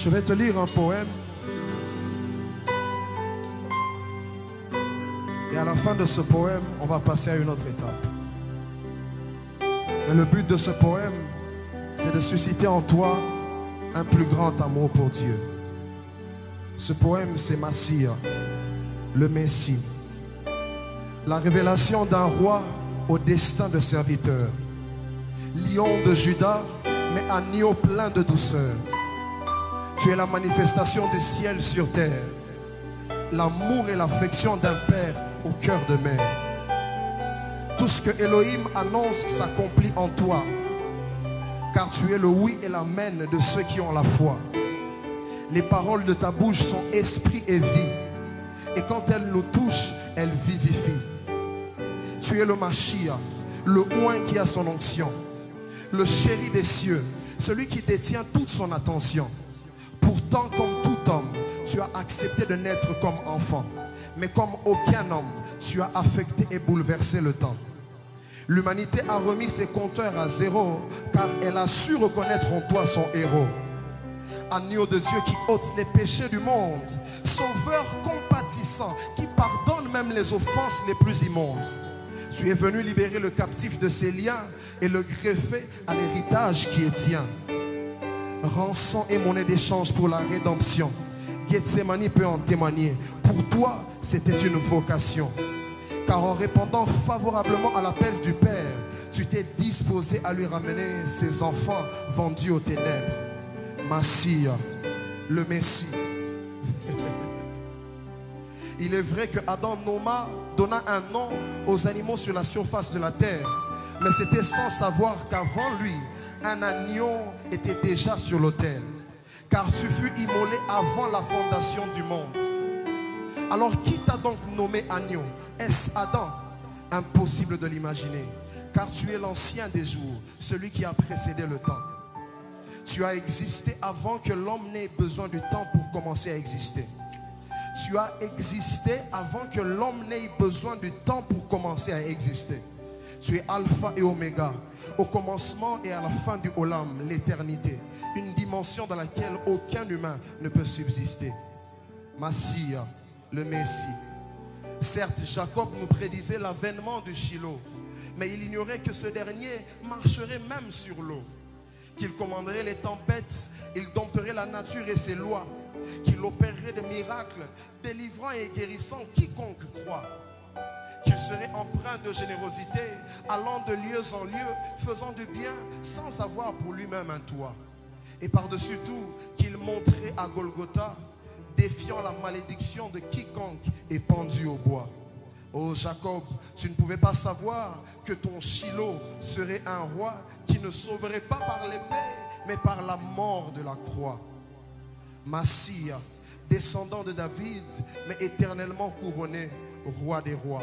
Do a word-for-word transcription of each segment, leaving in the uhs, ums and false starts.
Je vais te lire un poème. Et à la fin de ce poème, on va passer à une autre étape. Mais le but de ce poème, c'est de susciter en toi un plus grand amour pour Dieu. Ce poème, c'est Massia, le Messie. La révélation d'un roi au destin de serviteur. Lion de Juda, mais agneau plein de douceur. Tu es la manifestation du ciel sur terre. L'amour et l'affection d'un père au cœur de mère. Tout ce que Elohim annonce s'accomplit en toi. Car tu es le oui et l'amen de ceux qui ont la foi. Les paroles de ta bouche sont esprit et vie. Et quand elles nous touchent, elles vivifient. Tu es le Mashiach, le oint qui a son onction. Le chéri des cieux, celui qui détient toute son attention. Pourtant, comme tout homme, tu as accepté de naître comme enfant. Mais comme aucun homme, tu as affecté et bouleversé le temps. L'humanité a remis ses compteurs à zéro, car elle a su reconnaître en toi son héros. Agneau de Dieu qui ôte les péchés du monde. Sauveur compatissant, qui pardonne même les offenses les plus immondes. Tu es venu libérer le captif de ses liens et le greffer à l'héritage qui est tien. Rançon et monnaie d'échange pour la rédemption. Gethsemane peut en témoigner. Pour toi, c'était une vocation. Car en répondant favorablement à l'appel du Père, tu t'es disposé à lui ramener ses enfants vendus aux ténèbres. Massia, le Messie. Il est vrai que Adam nomma, donna un nom aux animaux sur la surface de la terre. Mais c'était sans savoir qu'avant lui, un agneau était déjà sur l'autel. Car tu fus immolé avant la fondation du monde. Alors qui t'a donc nommé agneau? Est-ce Adam? Impossible de l'imaginer. Car tu es l'ancien des jours, celui qui a précédé le temps. Tu as existé avant que l'homme n'ait besoin du temps pour commencer à exister. Tu as existé avant que l'homme n'ait besoin du temps pour commencer à exister. Tu es Alpha et Oméga, au commencement et à la fin du Olam, l'éternité. Une dimension dans laquelle aucun humain ne peut subsister. Massia, le Messie. Certes, Jacob nous prédisait l'avènement du Shiloh, mais il ignorait que ce dernier marcherait même sur l'eau. Qu'il commanderait les tempêtes, il dompterait la nature et ses lois. Qu'il opérerait des miracles, délivrant et guérissant quiconque croit. Qu'il serait empreint de générosité, allant de lieu en lieu, faisant du bien sans avoir pour lui-même un toit. Et par-dessus tout, qu'il monterait à Golgotha, défiant la malédiction de quiconque est pendu au bois. Oh Jacob, tu ne pouvais pas savoir que ton Shiloh serait un roi qui ne sauverait pas par l'épée, mais par la mort de la croix. Massia, descendant de David, mais éternellement couronné, roi des rois.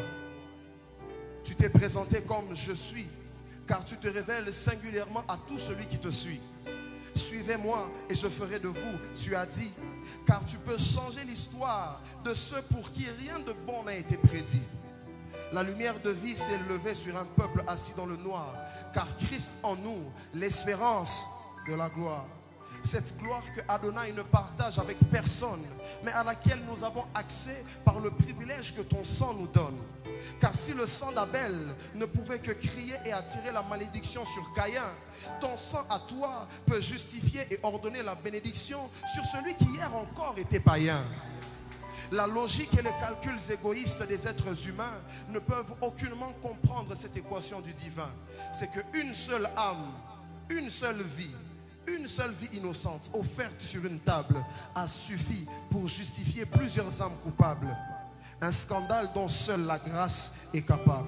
Tu t'es présenté comme je suis, car tu te révèles singulièrement à tout celui qui te suit. Suivez-moi et je ferai de vous, tu as dit, car tu peux changer l'histoire de ceux pour qui rien de bon n'a été prédit. La lumière de vie s'est levée sur un peuple assis dans le noir, car Christ en nous, l'espérance de la gloire. Cette gloire que Adonai ne partage avec personne, mais à laquelle nous avons accès par le privilège que ton sang nous donne. Car si le sang d'Abel ne pouvait que crier et attirer la malédiction sur Caïn, ton sang à toi peut justifier et ordonner la bénédiction sur celui qui hier encore était païen. La logique et les calculs égoïstes des êtres humains ne peuvent aucunement comprendre cette équation du divin. C'est qu'une seule âme, une seule vie, une seule vie innocente offerte sur une table a suffi pour justifier plusieurs âmes coupables. Un scandale dont seule la grâce est capable.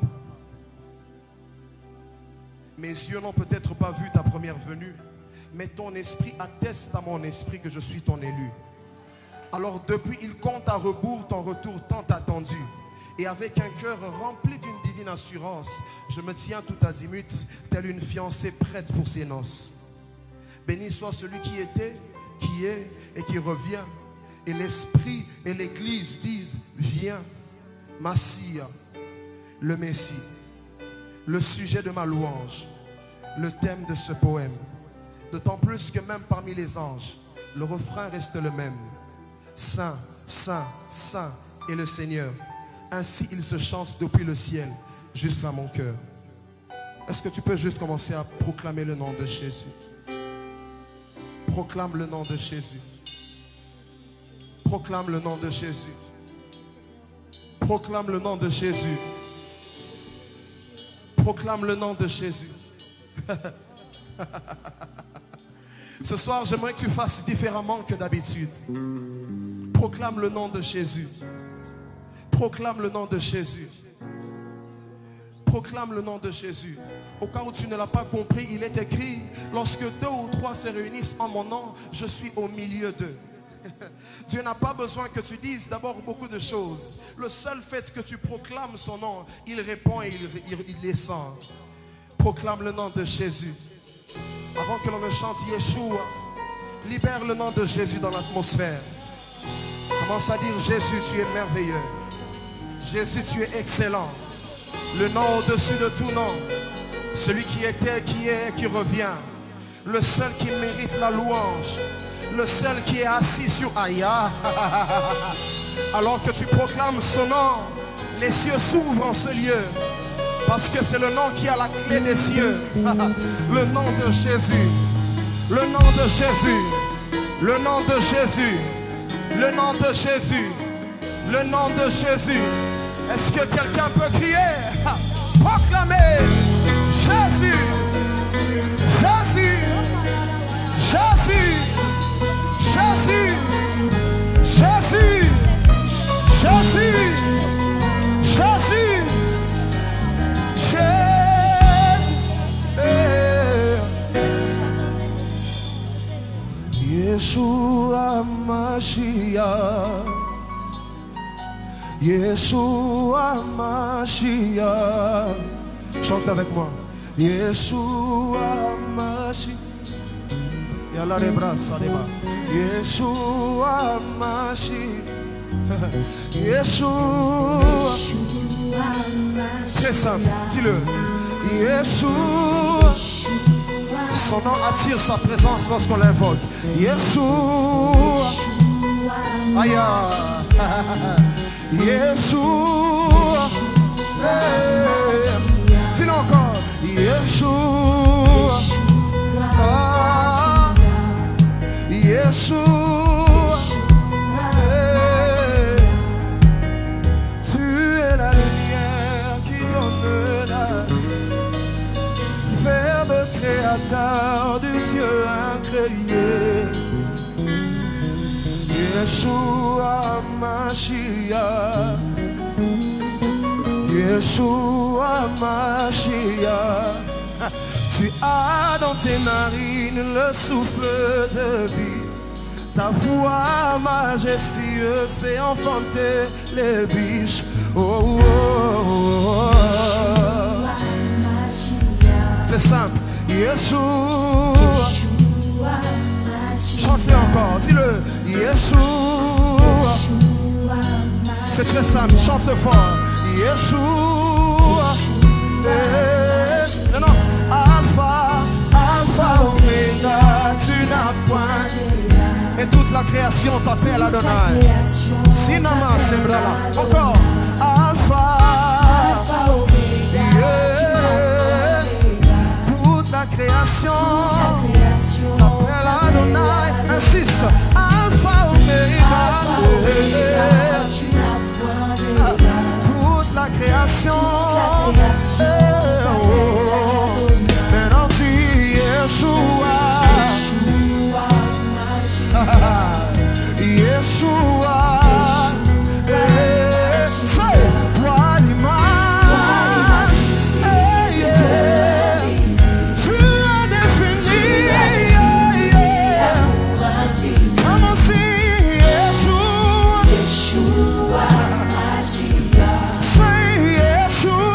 Mes yeux n'ont peut-être pas vu ta première venue, mais ton esprit atteste à mon esprit que je suis ton élu. Alors depuis, il compte à rebours ton retour tant attendu. Et avec un cœur rempli d'une divine assurance, je me tiens tout azimut, telle une fiancée prête pour ses noces. Béni soit celui qui était, qui est et qui revient. Et l'Esprit et l'Église disent, viens, Massia, le Messie. Le sujet de ma louange, le thème de ce poème. D'autant plus que même parmi les anges, Le refrain reste le même. Saint, Saint, Saint est le Seigneur. Ainsi il se chante depuis le ciel jusqu'à mon cœur. Est-ce que tu peux juste commencer à proclamer le nom de Jésus? Proclame le nom de Jésus. Proclame le nom de Jésus. Proclame le nom de Jésus. Proclame le nom de Jésus. Ce soir, j'aimerais que tu fasses différemment que d'habitude. Proclame le nom de Jésus. Proclame le nom de Jésus. Proclame le nom de Jésus. Au cas où tu ne l'as pas compris, il est écrit: lorsque deux ou trois se réunissent en mon nom, je suis au milieu d'eux. Dieu n'a pas besoin que tu dises d'abord beaucoup de choses. Le seul fait que tu proclames son nom, il répond et il, il, il descend. Proclame le nom de Jésus. Avant que l'on ne chante Yeshua, libère le nom de Jésus dans l'atmosphère. Commence à dire: Jésus, tu es merveilleux. Jésus, tu es excellent. Le nom au-dessus de tout nom. Celui qui était, qui est, qui revient. Le seul qui mérite la louange. Le seul qui est assis sur Aya. Alors que tu proclames son nom, les cieux s'ouvrent en ce lieu. Parce que c'est le nom qui a la clé des cieux. Le nom de Jésus. Le nom de Jésus. Le nom de Jésus. Le nom de Jésus. Le nom de Jésus. Est-ce que quelqu'un peut crier? Proclamer Jésus. Jésus. Jésus. Jésus. Jésus. Jésus. Jésus. Yeshua Mashiach, Yeshua Mashiach. Chante avec moi. Yeshua Mashiach. Yalla les bras, ça débat. Yeshua Mashiach. Yeshua. Très simple, dis-le. Yeshua. Son nom attire sa présence lorsqu'on l'invoque. Yeshua. Aya. Yeshua. Hey. Dis-le encore. Yeshua. Ah. Yeshua. Hey. Tu es la lumière qui donne la Verbe créateur du Dieu incréé. Yeshua Mashiach. Yeshua Mashiach. Tu as dans tes narines le souffle de vie. Ta voix majestueuse fait enfanter les biches. Oh, oh, oh, oh. C'est simple. Yeshua. Chante-le encore, dis-le. Yeshua. C'est très simple, chante-le fort. Yeshua. Eh, non, non. Alpha, Alpha, Omega, tu n'as point. Et toute la création t'appelle Adonai. Sinama, Sembrala. Encore. Alpha, Alpha, Omega. Yeah. Toute la création t'appelle Adonai. Insiste. Alpha, Omega. Toute la création. Maintenant tu Yeshua. Yeshua. C'est toi l'image. Tu as défini. Comme si Yeshua. C'est Yeshua.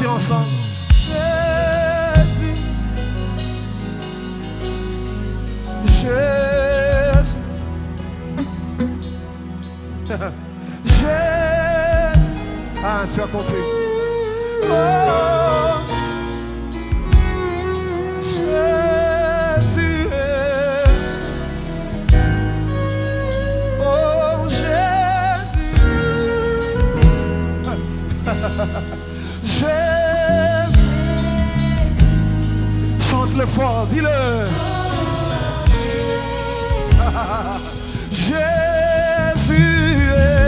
dire ensemble. Jésus. Jésus. Jésus. Ah, tu as compris. Oh, Jésus. Oh, Jésus. Jésus. Chante-le fort, dis-le. Jésus.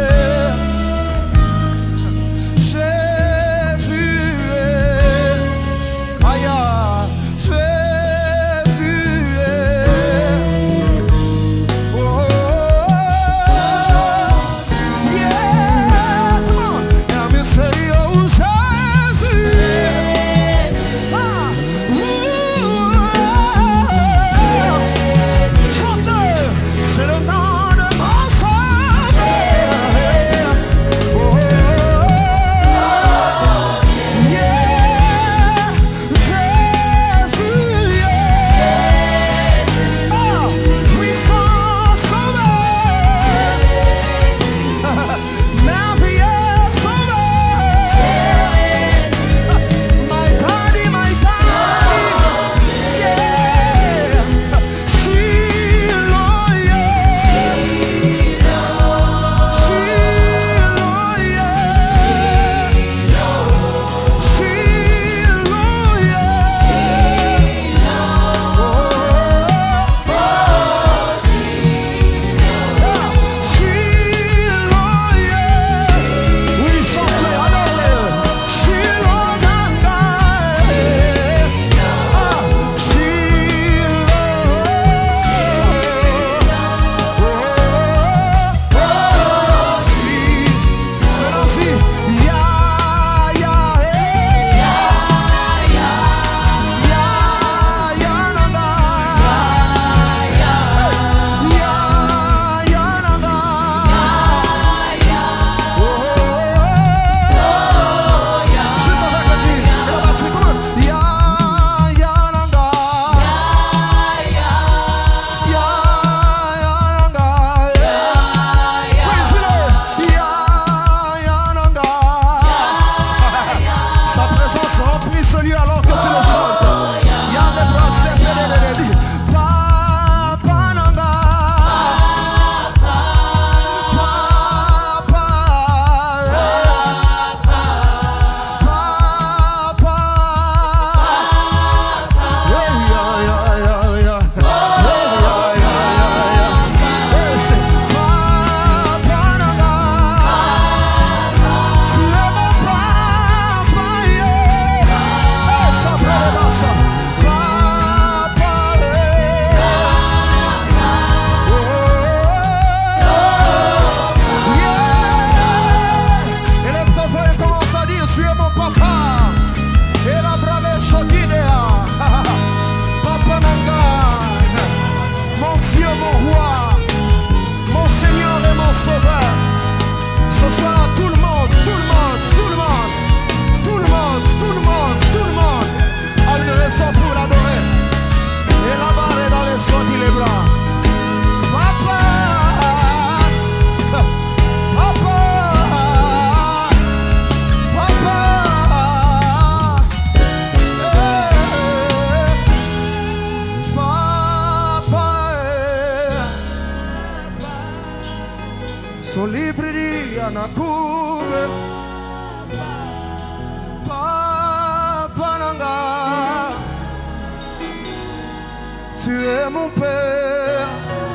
Tu es mon Père.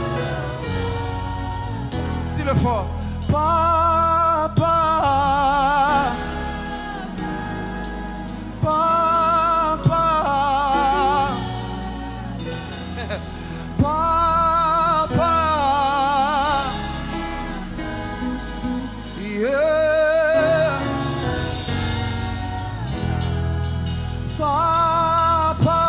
Dis-le fort. Papa. Papa. Papa. Yeah. Papa.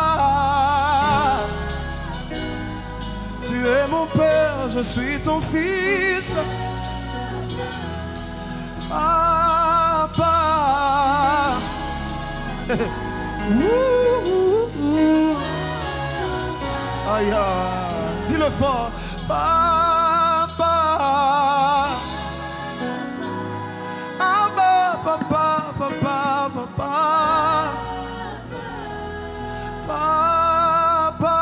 Tu es mon Père, je suis ton fils. Papa. Aïe, dis-le fort. Papa. Abba, papa, papa, papa. Papa.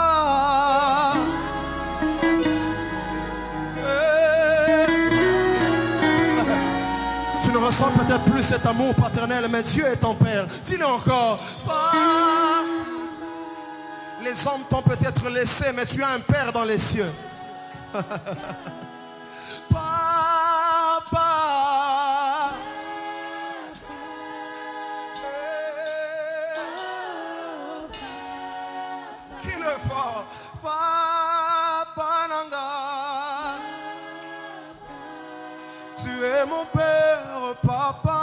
Tu ne ressens peut-être plus cet amour paternel, mais Dieu est ton Père. Dis-le encore. Papa. Les hommes t'ont peut-être laissé, mais tu as un Père dans les cieux. Papa. Qui le fait? Papa Nanga. Tu es mon Père, Papa.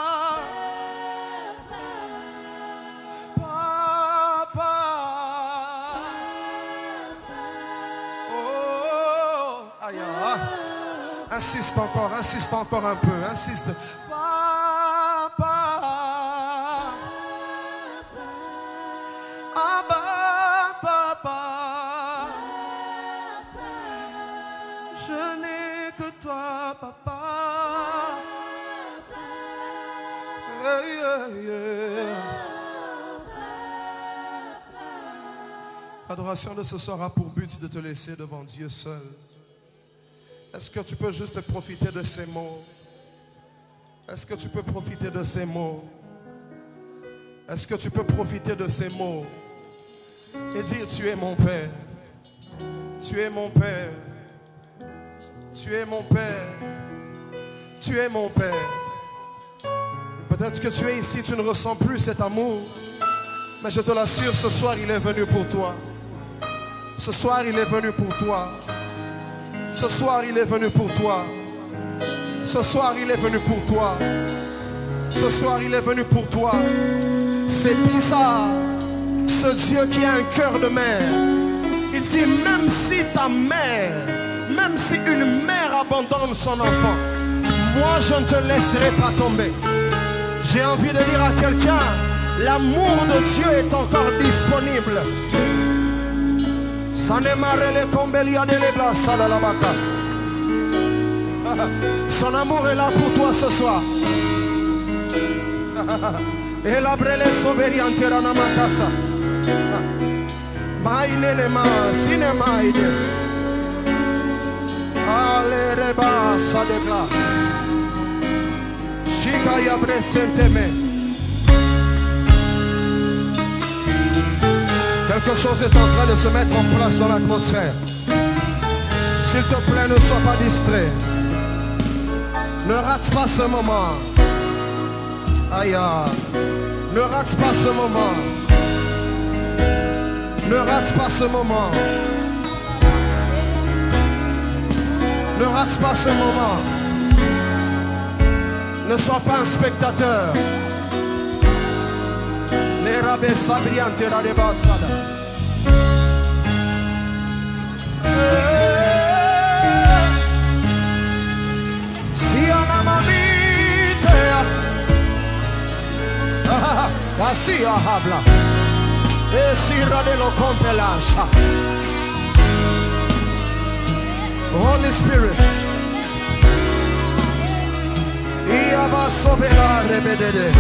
Insiste encore, insiste encore un peu, insiste. Papa, Abba, papa, je n'ai que toi, papa. Yeah, yeah, yeah. L'adoration de ce soir a pour but de te laisser devant Dieu seul. Est-ce que tu peux juste profiter de ces mots? Est-ce que tu peux profiter de ces mots? Est-ce que tu peux profiter de ces mots et dire: tu es mon Père, tu es mon Père, tu es mon Père, tu es mon Père. Peut-être que tu es ici, tu ne ressens plus cet amour, mais je te l'assure, ce soir il est venu pour toi. Ce soir il est venu pour toi. Ce soir, il est venu pour toi. Ce soir, il est venu pour toi. Ce soir, il est venu pour toi. C'est bizarre. Ce Dieu qui a un cœur de mère. Il dit, même si ta mère, même si une mère abandonne son enfant, moi, je ne te laisserai pas tomber. J'ai envie de dire à quelqu'un, l'amour de Dieu est encore disponible. Son amour est là pour toi ce soir. Et la brele soberiante rana makasa. Maine le ma sine maine. Ale reba sa dekla. Shika ya presenteme. Quelque chose est en train de se mettre en place dans l'atmosphère. S'il te plaît, ne sois pas distrait. Ne rate pas ce moment. Aïe, ne rate pas ce moment. Ne rate pas ce moment. Ne rate pas ce moment. Ne sois pas un spectateur. Les rabais sabriantes la débassada. Si on a ma vite, así habla. E si radelo compelancia. Holy Spirit. Y abasso vela rebedede.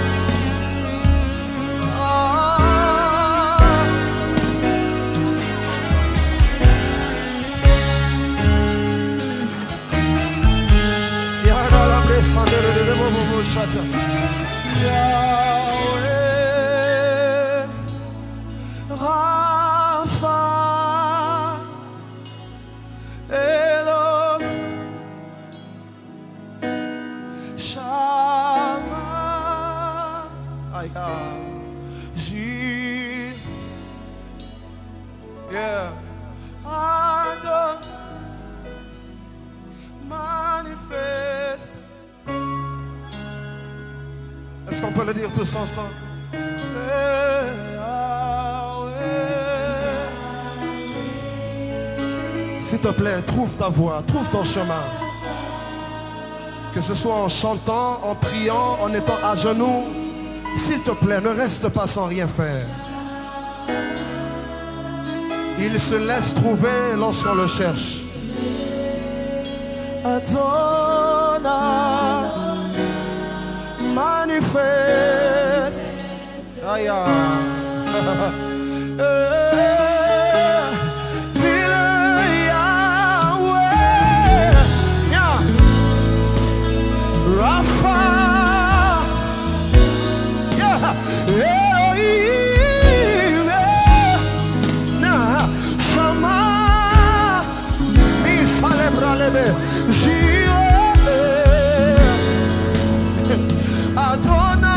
Yahweh, Rapha, Elo, Shama, Aya, J, yeah, Adon, manifeste. Est-ce qu'on peut le dire tous ensemble? S'il te plaît, trouve ta voie, trouve ton chemin. Que ce soit en chantant, en priant, en étant à genoux, S'il te plaît, ne reste pas sans rien faire. Il se laisse trouver lorsqu'on le cherche. Adonai, manifeste. Aïe, dis-le Yahweh, yeah. Rapha, yeah. Elohim, yeah. Shama, mi celebra lebe, Jireh, Adonai.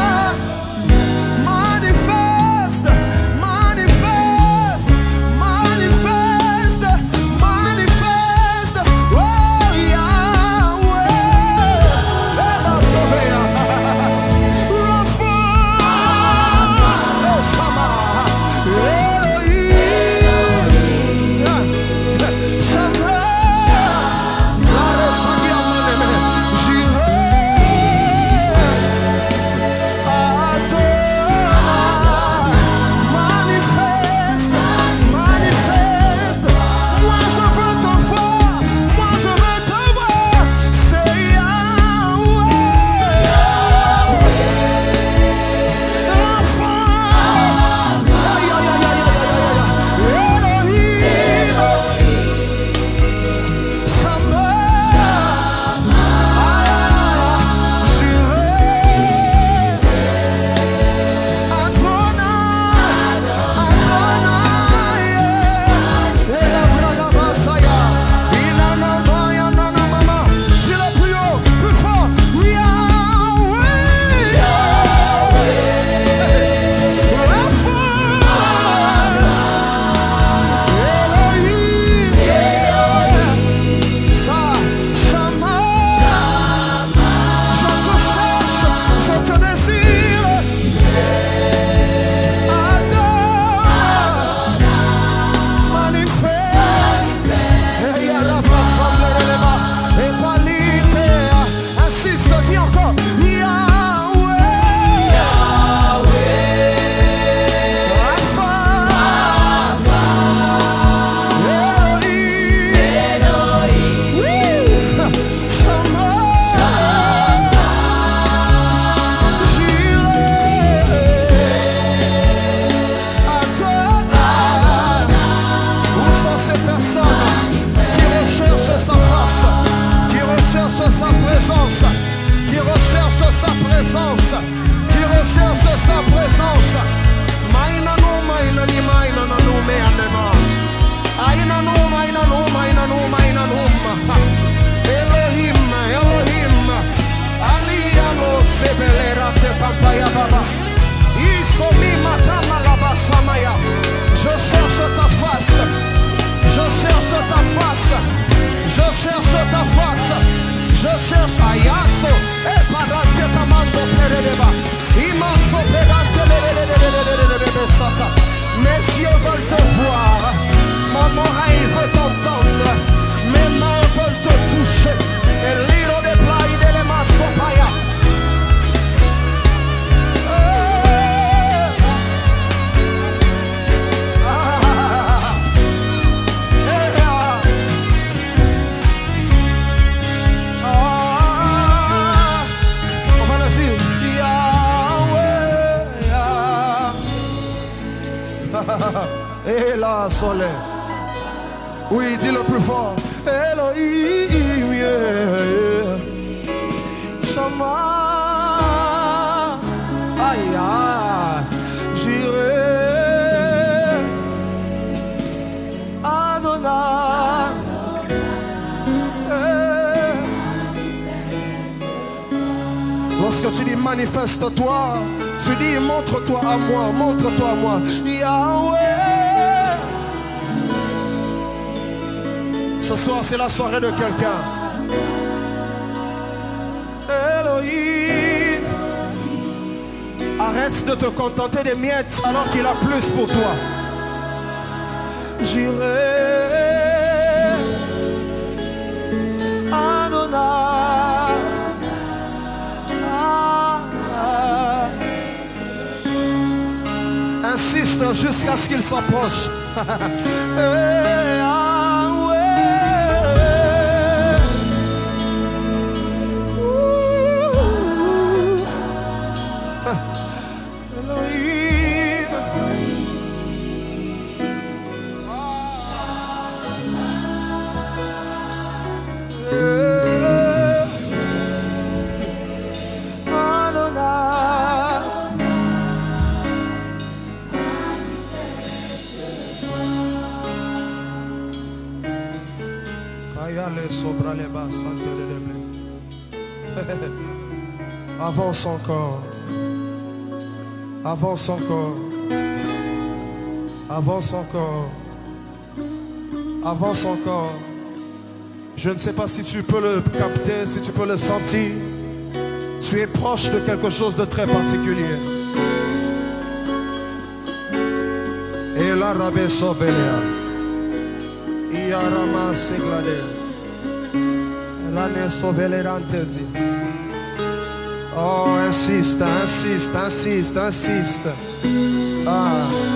Qui recherche sa présence, qui recherche sa présence. Maina no maina ni maina na no me anema. Aina no maina no maina no maina no ma. Elohim, Elohim, Alia no sebelera te papaya baba. Isomi makama labasamaya. Je cherche ta face, je cherche ta face, je cherche ta face. Je cherche Ayaso, et parante tamando peredeba, Imaso pedante sata. Mes yeux veulent te voir, mon oreille veut t'entendre, mes mains veulent te toucher. El liro de playa de l'emaso paya. Et la soleil. Oui, dis le plus fort. Elohim, yeah, yeah. Shama, aïe, aïe, Jireh, Adonai. Eh. Lorsque tu dis manifeste-toi, tu dis montre-toi à moi, montre-toi à moi. Yahweh. Ce soir, c'est la soirée de quelqu'un. Elohim. Arrête de te contenter des miettes alors qu'il a plus pour toi. Jireh, Adonai. Ah, ah. Insiste jusqu'à ce qu'il s'approche. Hey, ah, ouais. Elohim. Avance encore. Avance encore. Avance encore. Avance encore. Je ne sais pas si tu peux le capter, si tu peux le sentir. Tu es proche de quelque chose de très particulier. Et la rabé sauvelia. Iarama seglade. L'année sauvelerantesi. Oh, insiste, insiste, insiste, insiste. Ah.